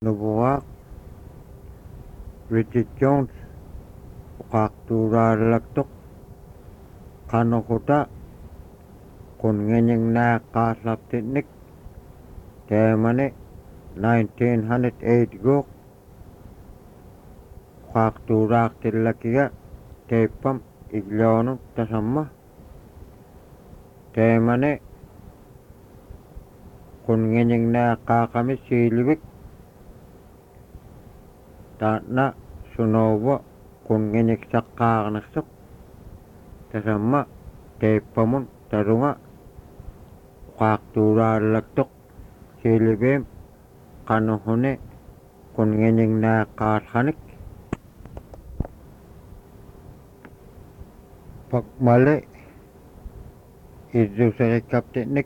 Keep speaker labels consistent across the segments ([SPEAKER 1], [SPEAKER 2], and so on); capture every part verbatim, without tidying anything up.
[SPEAKER 1] Nubuak, Richard Jones, Ukakturalaktok, Kanokota, kun ngenyeng na kaslap teknik, temane nineteen oh eight go, Ukakturak tilakia, tepam iglonu tasama, temane kun ngenyeng na kakami silibik, Tana sunowa kun ngenyek sakkarnaksok, tasama tepamun tarunga Ukakturalaktok, silibim kanohone kun ngenyeng na kalhanik. Pagmali idu sarikap teknik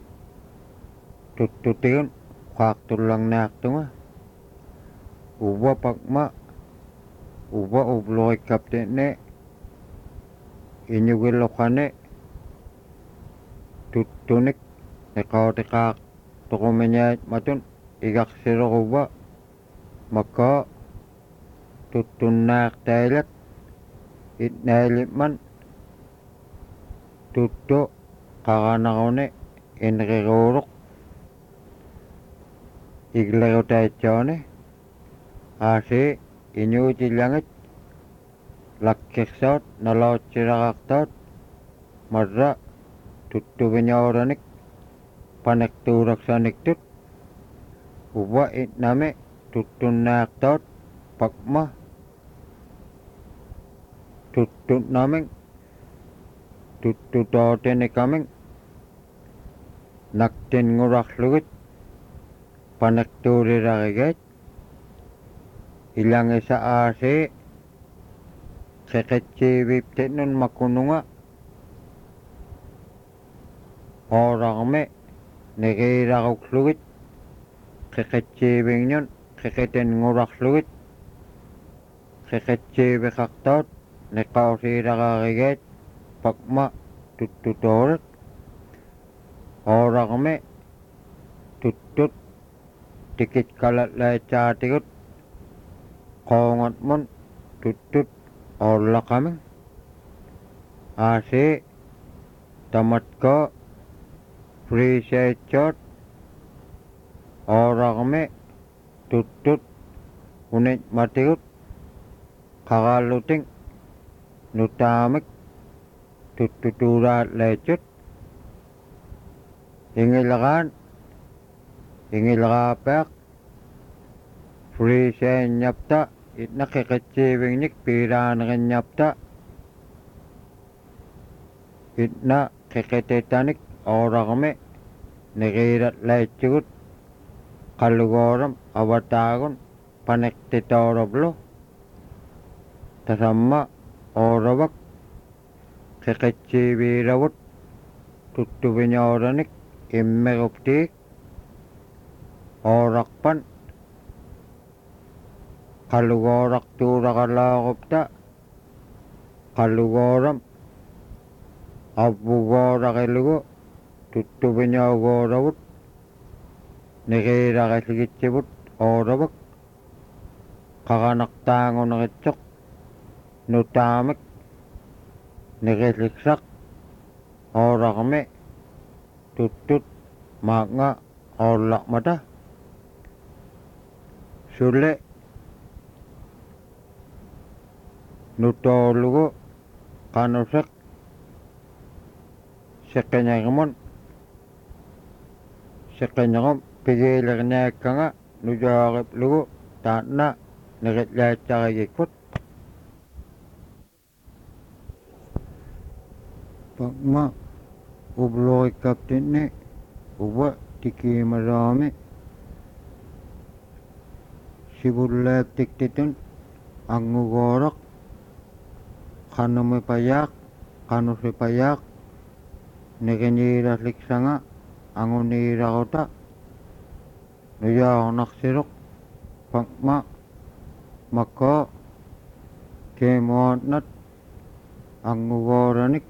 [SPEAKER 1] tututiun Ukaktulang naktunga. Uwa pagma uwa ubloy kaptene inyugilokane tutunik nekaotikak tokomenyait matun igaksiro uwa maka tutunak tailat itnailitman tutto kakanakone inriguruk iglerotaitjone ase inyutilangit lakkirsaut nalautsirakaktaut marra tuttuvinyauranik panektuuraksaniktut uwa itname tuttunnaaktaut pakma tuttutnaming tuttutootenekaming naktin nguraklugit panektuurirarigait ilangisa ase qeqetsiiviptenun makununga orarme negiiraruklugit qeqetsiivingniun qeqeten ngurarlugit qeqetsiiviqartaut neqausiirararigait pakma tuttutooret orarme tuttut tikitkalatlaitsaatigut qoongatmun tuttut orlaqaming ase tamatka friisaitsaat orarme tuttut unitmatigut qaralluting nutaamik tuttutuuraatlaitsut ingilaqaan ingilaqaapiaq friisainnapta itna qeqetsiivingnik piiraanerinnapta itna qeqetetanik orarme negiiratlaitsugut qalugooram avataagun paneqtitooraplu tasamma ooravak qeqetsiiviiravut tuttuvinyooranik immeruptiik ooraqpan qalugooraqtuuraqalaaqupta qalugooram avvugooraqilugu tuttuvinyauguuravut negiiraqilligitsivut ooravak qaqanaqtaanguneritsoq nutaamik negiliksak orarme tuttut maaqnga orlaqmata sulle nutoolugu qanusek seqeñagimun seqeñagum pigiilerniakkanga nujaaqiplugu taanna neqitlaitsaqigikput pakma ubloikkaptinni uwa tikiimaraami sivullaaktiktitun angugooraq qanumipayaaq qanusipayaaq negiñiirasliksanga anguniiraquta nujaaqnaqsiruq pakma makka keemuaatnat angugooranik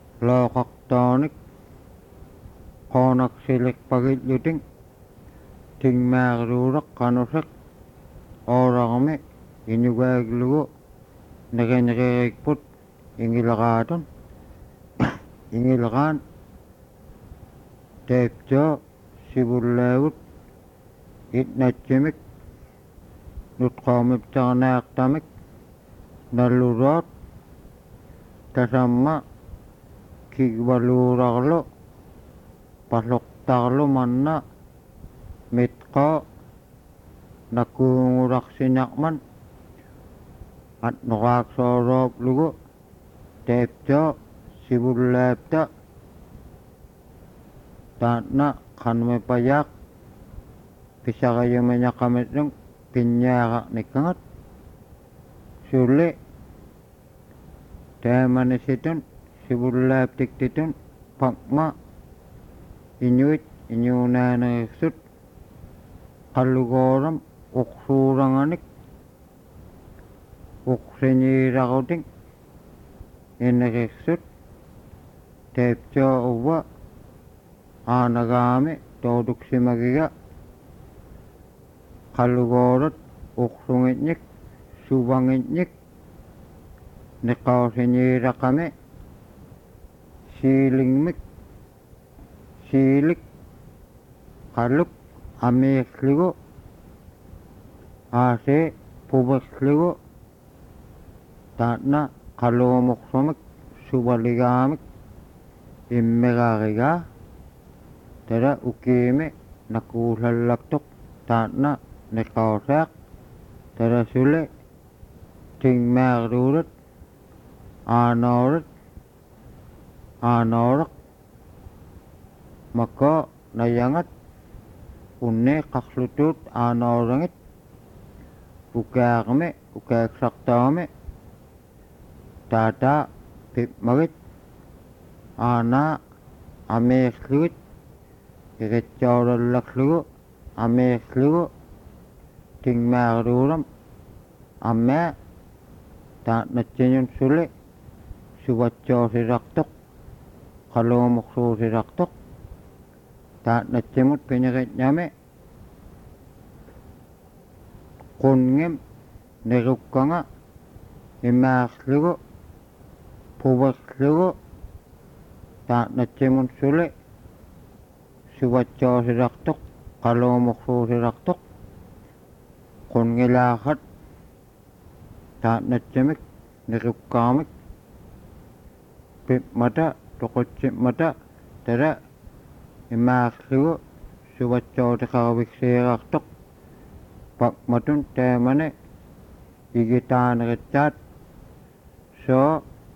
[SPEAKER 1] looqaqtaanik qoonaksilikpagilluting tingmaaruuraq qanusiq ooraqmi iñugaaglugu neqeneqeqikput ingileqaatun ingileqaan teeptoo sivullaavut itnatsimik nutqaumiptaqnaaqtamik nalluroot tasamma kigvaluuraqlu pasluqtaqlu manna mitqaa nakuunguraqsinaqman atnoqaaqsoorooplugu teeptoo sivullaapta taanna qanmipayaq pisaqayumiñaqamitnung pinñaaqaqnikkangat sulli taamanissitun sivullaaptiktitun paqma iñuit iñuunaaneqiqsut qallugooram uqsuuranganik uqsiñiiraqutin ineqiqsut teeptoo uva aanagaami tooduksimagiga qallugoorat uqsungitñik suvangitñik niqausiñiiraqami siilingmik siilik qalluk amiiqsligu aasee puviqsligu taanna qaluumuqsumik suvaligaamik immiqaqigaa tara ukiimi nakuusallaqtuq taanna niqausaaq tara suli tingmaaqruurat aanoorat aanoorak maka nayangat unne qaqlutut aanoorangit ukaaqmi ukaaqsaqtaami taataa pipmagit aanaa amiiqsligit iqitsoorallaqlugu amiiqsligu tingmaaqruuram ammaa taatnatsinun suli suvatsoosiraqtuq qaluumuqsuusiraqtuq taatnatsimut piniqitñami qunngim niqukkanga imaaqsligu puviqsligu taatnatsimun suli suvatsoosiraqtuq qaluumuqsuusiraqtuq qunngilaaqqat taatnatsimik niqukkaamik pipmata toqutsimata tara imaaqsligu suvatsootiqaruviksiiraqtuq paqmatun taamani igitaaneqitsaat soo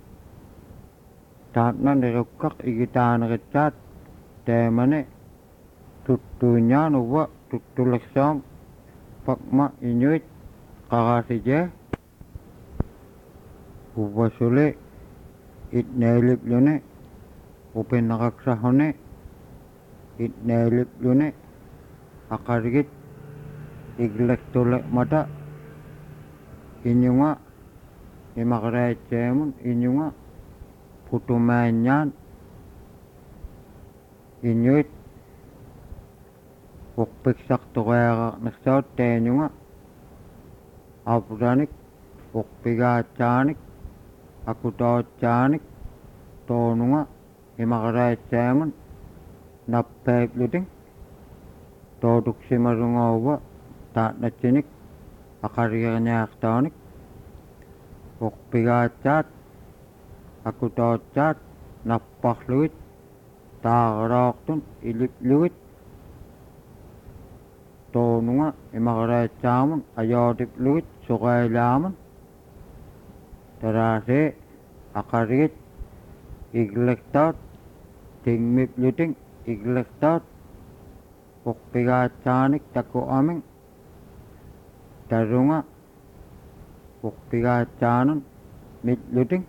[SPEAKER 1] taatna niqukkaq igitaaneqitsaat taamani tuttuuñaan uva tuttuliqsaam paqma iñuit qaqasijee uva suli itneelipluni upinnaqaqsahuni itneelipluni aqargit iglektuleqmata iñunga imaqraitseemun iñunga putumaaññaan iñuit uqpiksaqtuqeaqaqniqsaut taañunga apranik uqpigaatsaanik akutootsaanik toonunga imaqraitsaamun nappaiplutin tooduksimarungauva taatnatsinik aqargiqniaqtaanik uqpigaatsaat akutootsaat nappaqlugit taaqaraaqtun iliplugit toonunga imaqraitsaamun ajootiplugit suqailaamun taraasee aqargit iglektaat tingmiplutin iglektaat uqpigaatsaanik takuamin tarunga uqpigaatsaanun mitlutin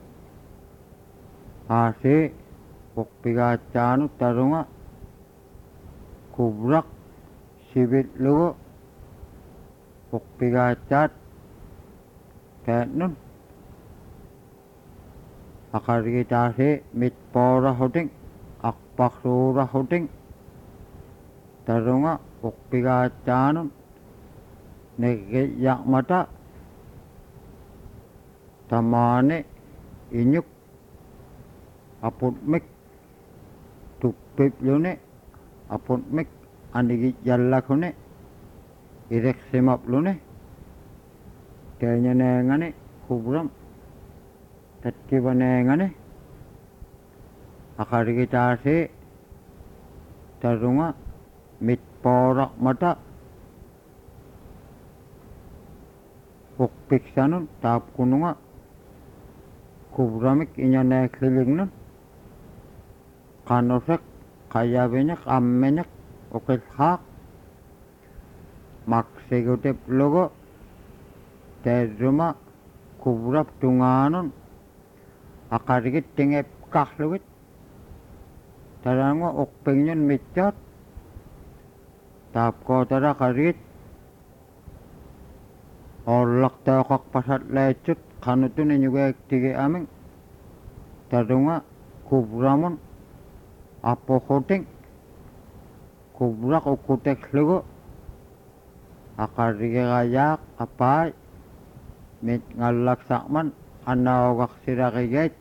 [SPEAKER 1] aasee uqpigaatsaanu tarunga kubraq sivitlugu uqpigaatsaat taatnun aqargitaasee mitpooraqhutin aqpaqsuuraqhutin tarunga ukpigaatsaanun negiyyaqmata tamaani inyuk aputmik tuppipluni aputmik anigijallakuni ireksimapluni teñaneengani kubram tatkivaneengani akarigitaasi tarunga mitpooraqmata ukpiksanun taapkununga kubramik iñaneeksilignun qanusek qayaviñik ammiñik ukilhaaq maksigutiplugu teerruma kubrap tungaanun aqarigit tingepqarlugit taranga ukpingñun mitsaat taapkootara qarigit orlaqtooqaqpasatleitsut qanutun iñugeektigi aming tarunga kubramun apuquting kubraq ukutekslugu aqarigigayaaq apaay mit ngallaksaqman anaugaqsiraqigait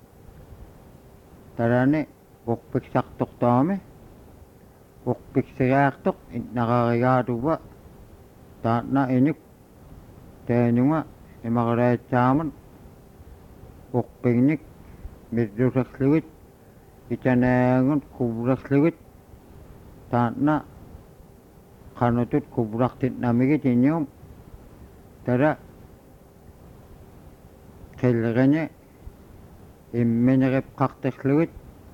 [SPEAKER 1] tarani ukpiksaqtuqtaami ukpiksigaaqtuq itnaqarigaatuva taatna iñuk teeñunga imaqareetsaamun ukpingnik mitrusekslugit itaneangun kubrakslugit taatna qanutut kubraqtitnamigit iñuum tara qilgiñi immiñiqipqaqtiqlugit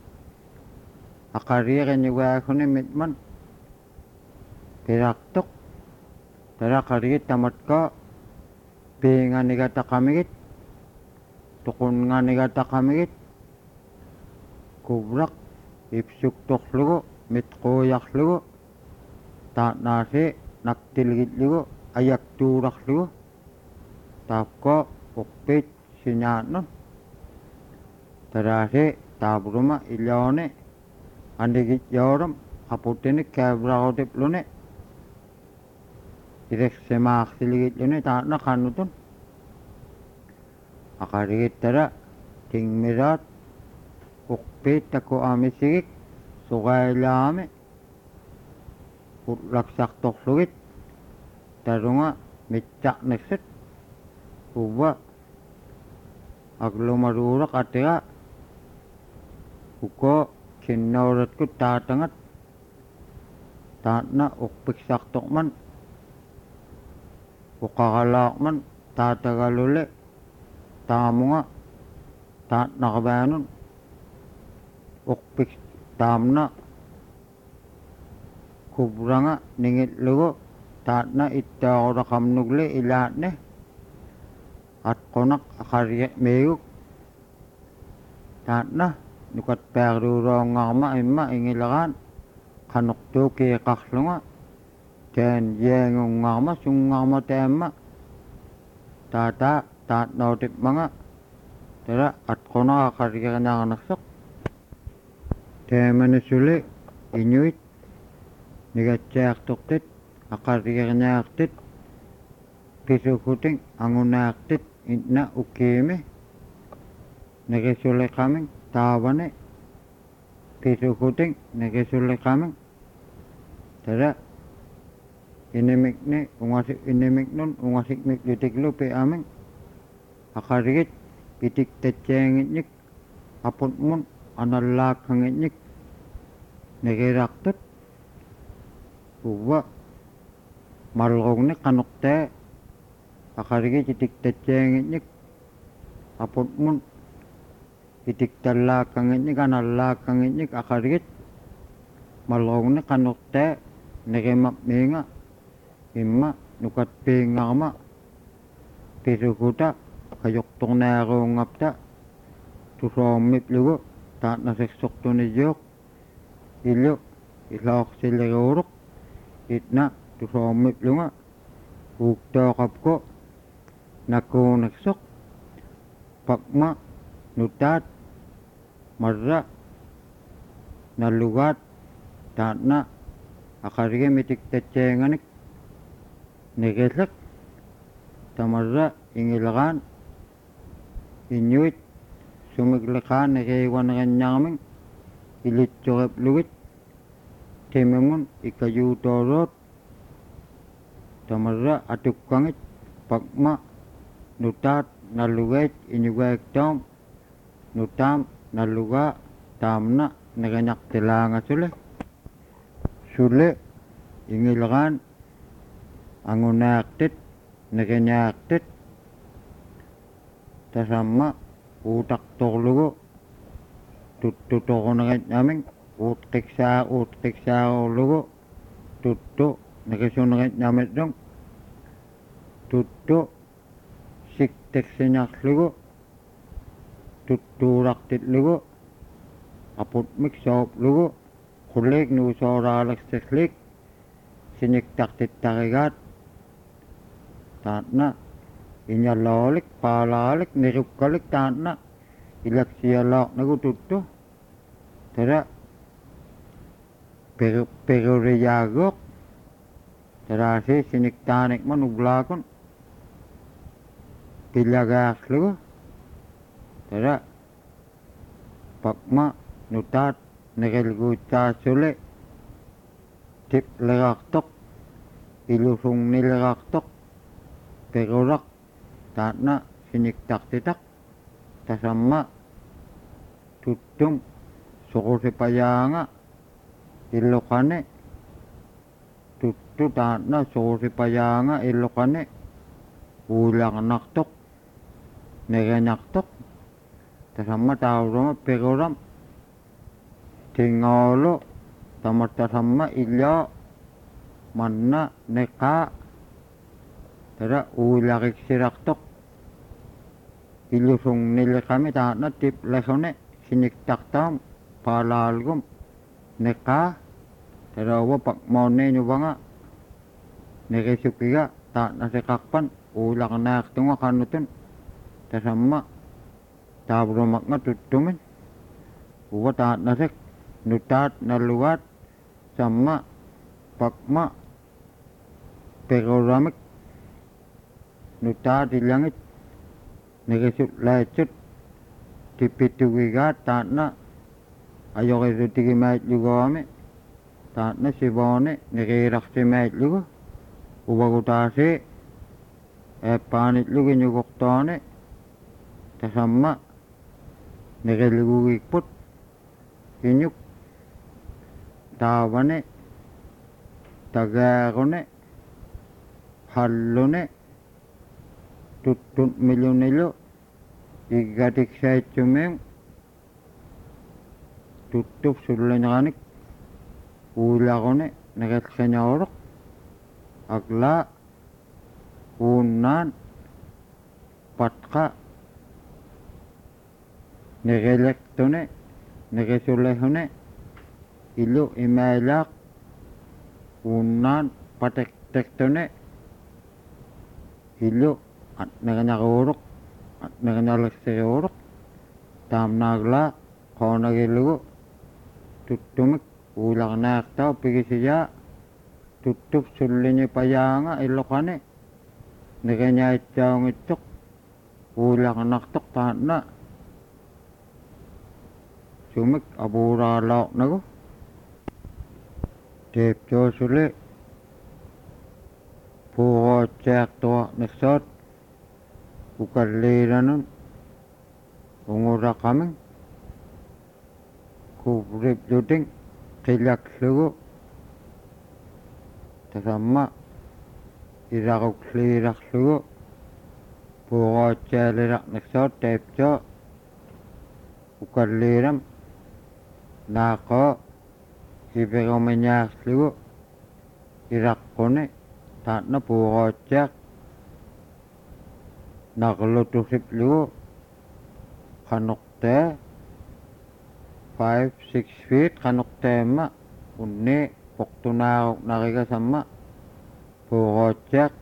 [SPEAKER 1] aqariiqiñugaakuni mitman piraqtuq tara qarigit tamatka piinganigataqamigit tuqunganigataqamigit kubraq ipsuktuqlugu mitquuyaqlugu taatnaasi naktilgitlugu ayaktuuraqlugu taapko ukpit siñaatnun taraasi taabruma illooni andigitjoorum aputinik keebraqutipluni ireksimaaqsiligitlluni taatna qannutun aqarigittara tingmiraat ukpit takuamisigik sugailaami utlaksaqtuqlugit tarunga mitsaqniksut uva aglumaruuraq atiga uko kinnauratku taatangat taatna ukpiksaqtuqman uqaqalaaqman taatagaluli taamunga taatnaqabaanun ukpik taamna kubranga ningitlugu taatna ittaaquraqamnugli ilaatne atqunaq aqariq meeguk taatna nukat peaqruuroongaqma imma ingilaqaan qanuqtuukiiqarlunga teen yeengungaqma sungaqma teemma taataa taatnootipmanga tara atqunaq aqariqinaaqnaqsoq teemani suli iñuit nigatsaaqtuqtit aqariqinaaqtit pisukuting angunaaqtit itna ukiimi nigisuliqaming taavani pisukuting nigisuliqaming tara inimikni ungasik inimiknun ungasikmiklutiklu piaming aqarigit pitiktatsaangitnik aputmun anallaaqkangitnik nigiraqtut uva malqugni qanuqtaa aqarigit itiktatsaangitnik aputmun itiktallaaqkangitnik anallaaqkangitnik aqarigit malqugni qanuqtaa nigimapmiinga imma nukatpiingaqma pisukuta qajuqtuqnaaruungapta tusoommitlugu taatnaseksuqtuniyuuq illu ilooqsiliguuruq itna tusoommitlunga uuktoqapku nakuuneksuq pakma nutaat marra nalugaat taatna aqarige mitiktatsaanganik niqillak tamarra ingilaqaan inuit sumikliqaan niqiiwaneqanñarming ilitsuqaplugit timingun ikayuutooroot tamarra atukkangit pakma nutaat nallugaat iñugaaktaum nutaam nallugaa taamna niqañaqtilaangasule sule ingilaqaan angunaaqtit niqiñaaqtit tasamma uutaqtorlugu tuttutoruneqitnaming uutqiqsaa uutqiqsaarullugu tuttu niqisuneqitnamittung tuttu sikteqsiñarlugu tuttuuraqtitlugu aputmik sooplugu qulliik nuusooraaleqsiqlik siniktartittarigaat taatna iñaloolik paalaalik nirukkalik taatna ilaksialaaqnagu tuttu tara peru peruriyaaguuq taraasi siniktaanikman uglaakun pillagaaqlugu tara pakma nutaat niqilguutsaasule tipliqartoq ilusungnileqartoq peruraq taatna siniktartitaq tasamma tuttum suqusipayaanga illuqane tuttu taatna suqusipayaanga illuqane uulaqnartoq niqiñartoq tasamma tauruma peruram tingoolu tamartasamma illaa manna niqaa tara uulaqiksiraqtoq illusungnileqami taatna tiplaqune siniktartaam paalaalgum niqaa tarauwa pakmoonniiñuvanga niqisukiga taatna siqarpan uulaqnaaqtunga qannutun tasamma taavrumaqnga tuttumin uwa taatnasik nutaat nallugaat samma pakma peruramik nutaat illangit niqisut laitsut tippitugigaat taatna ajoqisutigimaitluguami taatna sivooni niqiiraqsimaitlugu uvagutaasi eeppaanitlugu iñuguqtooni tasamma niqilugugikput iñuk taavane tagaarune hallune tuttut milunilu iggatiksaitsuming tuttup sulleñanik uulaqune niqilqiñaoruq aglaa uunnaan patqa niqileqtune niqisulehune illu imailaaq uunnaan pateqteqtune illu atniqiñaquuruq atniqiñaleqsiriuruq taamnaaglaa qoonagillugu tuttumik uulaqnaaqtau pigisiyaa tuttup sulliñipayaanga illuqane niqiñaitsaungittuq uulaqnartuq taatna sumik apuuraalaoqnagu teeptoosuli puuqootsiaqtuaqniqsoot ukalliiranun unguraqaming kuvripluting qilaklugu tasamma iraquqliiraqlugu puuqootsiaaliraqniqsoot teeptoo ukalliiram naaqoo iperumiñaaqlugu iraqquni taatna puuqootsiaq naqlutusiplugu qanuqtee five six feet qanuqteemma unni poqtunaaruqnarigasamma puuqootsiaq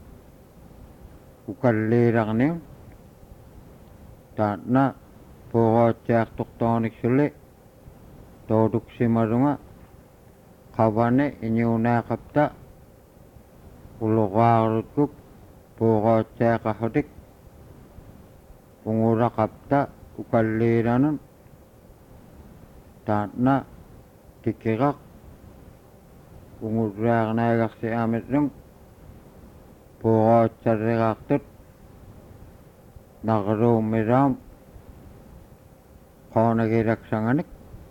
[SPEAKER 1] ukalliiraqniun taatna puuqootsiaqtortooniksulli tootuksimarunga kawane inyunaqapta uluqaarutkuk puuqaatsaaqarrutik unguraqapta ukalliiranun taatna tikkiraq ungurraarnaagarsi aamitnung puuqaatsarriqaartut naqruummiraam qoonagilaksanganik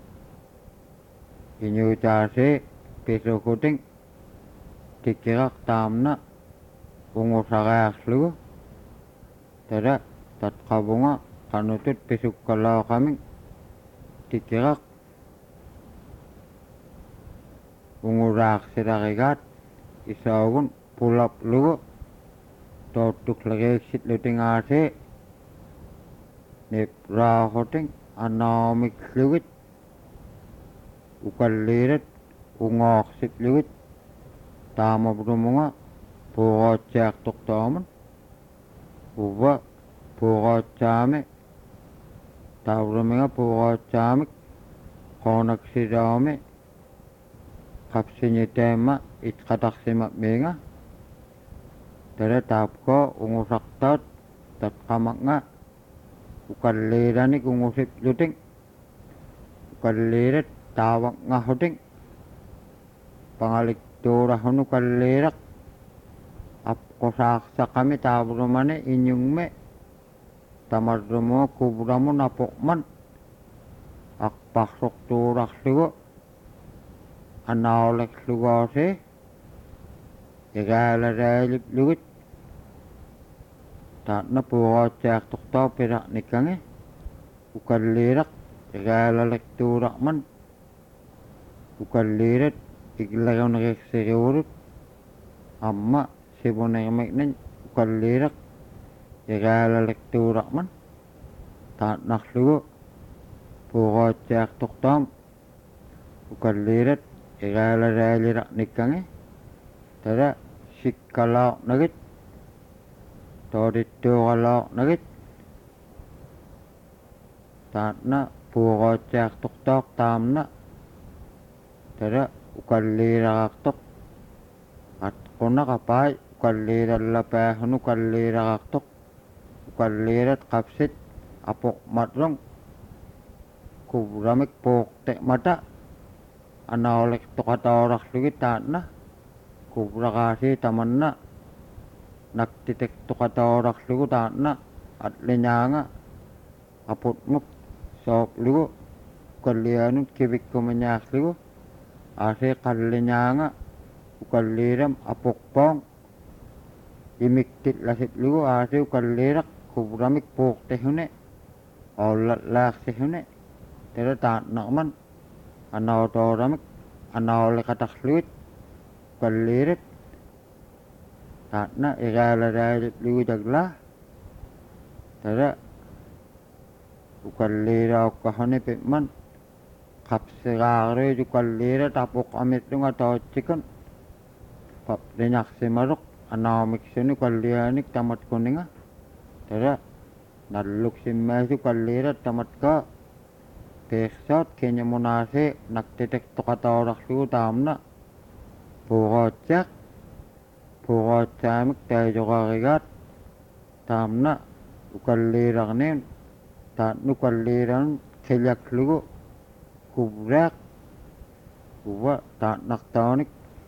[SPEAKER 1] inyutaasi pisukuting tikkiraq taamna ungusariarslugu tada tatqavunga qanutut pisukkalaaqaming tikkiraq unguraarsilarigaat isaugun pulaplugu toottuklagiiksitlutingaasi nip raahuting anaamiklugit ukalliirat ungoorsitlugit taamavrumunga puuqaatsiartortaamun uva puuqaatsaami taavruminga puuqaatsaamik qoonaksilaami qapsiñitaamma itqatarsimat miinga tada taapko ungusartaat tatqamaqnga ukalliiranik ungusipluting ukalliirat taavaqngarruting pangaliktuurahunu kalliiraq apqusaarsaqami taavrumani inyungme tamarrumuga kuvramun apoqman aqparsortuurarlugu anaoleklugaasi igaalaraaliplugut taatna puuqaatsiartortaa piraqnikkangi ukalliiraq igaalalektuuraqman ukalliirat iglaguneriqsiriurut amma sivunermiknin ukalliiraq igaalalektuuraqman taatnarlugu puuqaatsiartortaam ukalliirat igaalaraaliraqnikkangi tada sikkalaaqnagit toodittuuqalaaqnagit taatna puuqaatsiartortaaq taamna tada ukalliiraqartoq atqunaqapaai ukalliirallapaahunu ukalliiraqartoq ukalliirat qapsit apoqmatrung kuvramik puuqte'mata anaolektoqataorarlugit taatna kuvraqaasi tamanna naktitektoqataorarlugu taatna atliñaanga aputmuk sooplugu ukallianut kivikkumiñaarlugu aasi qalliñaanga ukalliiram apuqpoong imiktitlasitlugu aasi ukalliiraq kuvramik puuqtehune oollatlaarsihune tada taatnaqman anaotooramik anaoleqatarlugit ukalliirat taatna igaalaraaliplugu taglaa tada ukalliiraukkahuni pitman qapsiqaaruit ukalliirat apuqamitlunga tootsikun papliñarsimaruq anaamiksuni ukalliaanik tamatkuninga tada nalluksimmaasi ukalliirat tamatkaa peersaat kiñamunaasi naktitektoqataorarlugu taamna puuqaatsiaq puuqaatsaamik taajoqarigaat taamna ukalliirarniin taatna ukalliiranun qilyaklugu kuvraaq uva taatnartaanik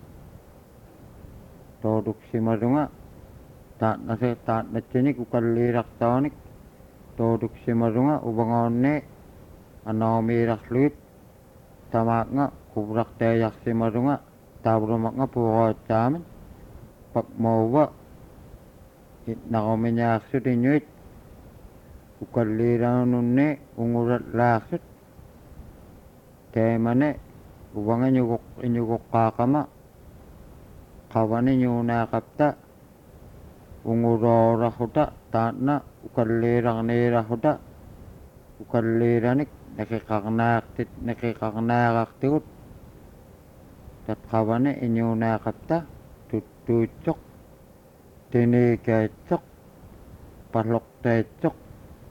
[SPEAKER 1] tooduksimarunga taatnase taatnatsinik ukalliirartaanik tooduksimarunga uvangaanne anaamiirarlugit tamaaqnga kuvraqtaayarsimarunga taavrumaqnga puuqaatsaamin pakmauva itnaqumiñaarsut iñuit ukalliiranunne unguratlaaqsut teemane uvanga iñuguq iñuguqqaaqama qavani iñuunaaqapta unguroorarruta taatna ukalliirarniirarruta ukalliiranik nakiqarnaaqtit nakiqarnaaqartigut tatqavani iñuunaaqapta tuttuutsoq tiniikaitsoq palloqtaitsoq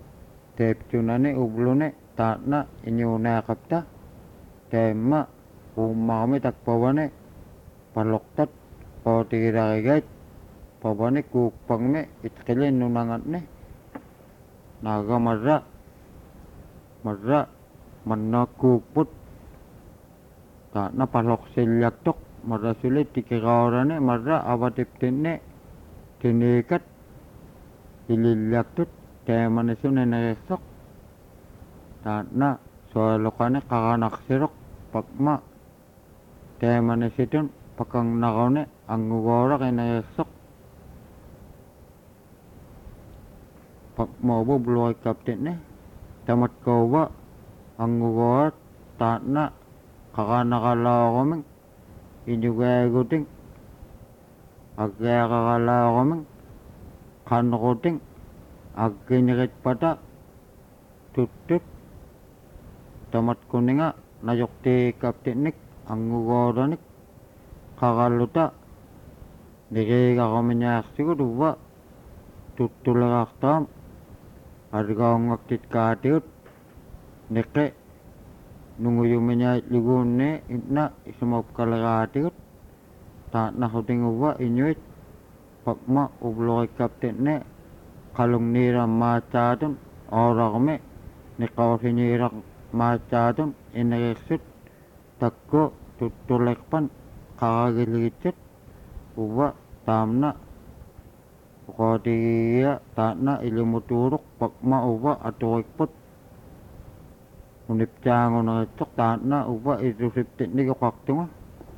[SPEAKER 1] teeptunani ublune taatna iñuunaaqapta teemma umami takpawane paloktat potiragait pabane kupangme itkilin nunangatne naga marra marra manna kuput ta na palok silyaktok marra sulit tikiraurane marra avatiptinne tinikat ililyaktut temane suneneresok ta na soalokane kakanaksirok pakma temane situn pakang nakaune angugora kineresok pakma bu bluai kaptinne tamat kawa angugora ta na kakanakalaokaming inyugaguting agkakakalaokaming kanruting agkinirit pata tutut tamat kuninga nayokti kaptinik angugoranik kakaluta nirigakaminyaksigut uwa tutulakaktam argaongaktit katiut nike nunguyuminya ligunne itna isumapkalakatiut ta nahuting uwa inyuit pakma ubloy kaptinne kalung nira macatun orakme nikawsinirak macatun ineresut takko tutulekpan kakagilitit uwa tamna kotiya tana ilimuturuk pakma uwa atuikput unipcangon ngecok tana uwa itusiptit ni kakaktunga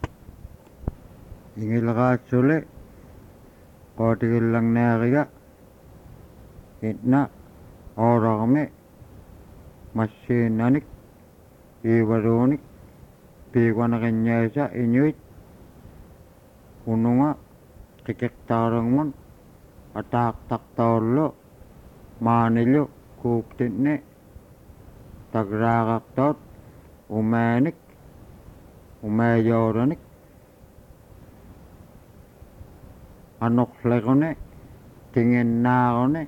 [SPEAKER 1] ingilakasule kotikilang neriya itna orakme masinanik iwarunik piwanakanyasa inyuit ununga kikektarangman atak taktolo manilo kuptinne tagrakaktot umenik umeyoranik anoklekone tinginnakone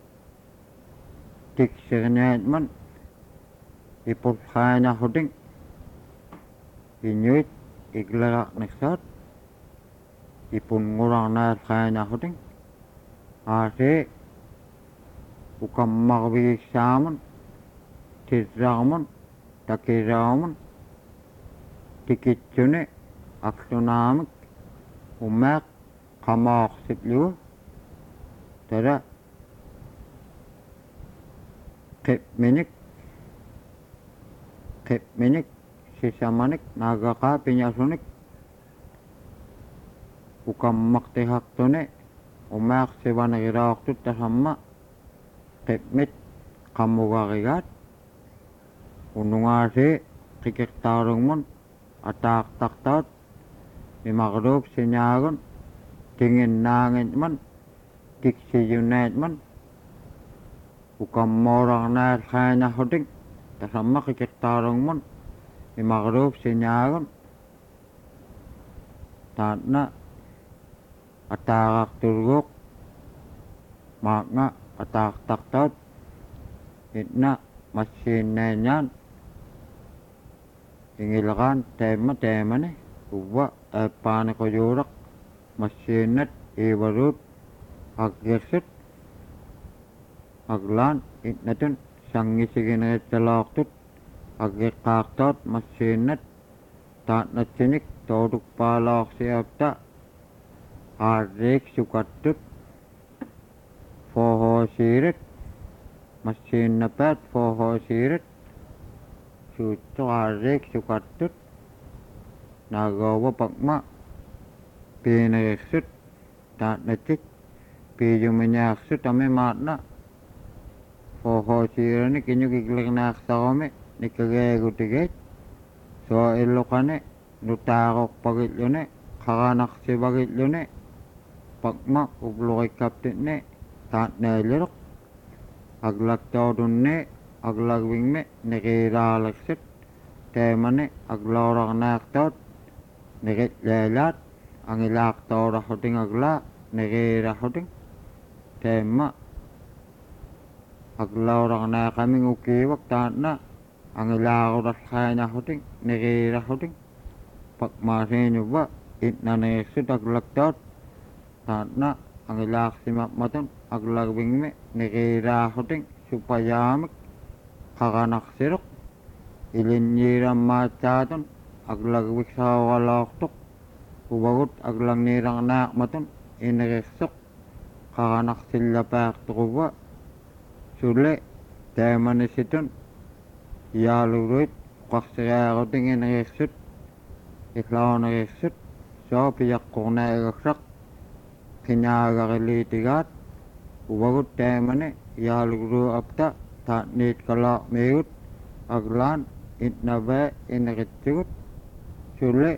[SPEAKER 1] tiksirnyatman ipulkhainahuting inyuit iglakak naksat ipun ngurang narkhainahuting ase ukammakviksaman tirraman takiraman tikitsune aksunamik umak kamaksitliwa tada kepminik kepminik sisamanik nagaka pinyasunik ukammaktihaktune umak sivanagirawaktut tasamma kepmit kamugarigat unungase kikektarungman atak taktat imakrup sinyagun tingin nangitman tiksiyunetman ukammorang narkhainahuting tasamma kikektarungman imakrup sinyagun tatna atakak turguk makna atak taktat itna masinenyan ingilakan tema temane uwa epane koyurak masinet iwarut aggesut aglan itnatun sangisiginet talaktut aggekaktot masinet tatnatsinik toduk palak siapta arik sukattut fohosirit masinapet fohosirit suto arik sukattut nagawa pakma pineresut tatnatik piyuminyaksut ame matna fohosirani kinyukigleknaksakome nikagegutiget so ilokane nutakok pagilyone kakanaksi pagilyone pakma ublokikaptitne tatnelirok aglaktodunne aglagwingme nikiralaksit temane agloraknaktot nikitlelat angilaktorahuting agla nikirahuting tema agloraknakaming ukiwak tatna angilakurashainahuting nikirahuting pakmasinuba itnaneeksut aglaktaat taatna angilaaksimamatun aglagvingmi niqiiraaqutin supayaamik qaqanaqsiruq ilinniirammaatsaatun aglagviksaaqalaortuq uvagut aglagniirarnaaqmatun ineqirsuq qaqanaqsillapaaqtuquva sulle taamanissitun yaaluruit qarsiriaaqutin ineqirsut иллааонериссут соопиаққорнаагаксақ qinaagariliitigaat uvagut taamani yaalugruuapta taatniit kalaa miigut aglaan itnavaa ineqitsugut sulle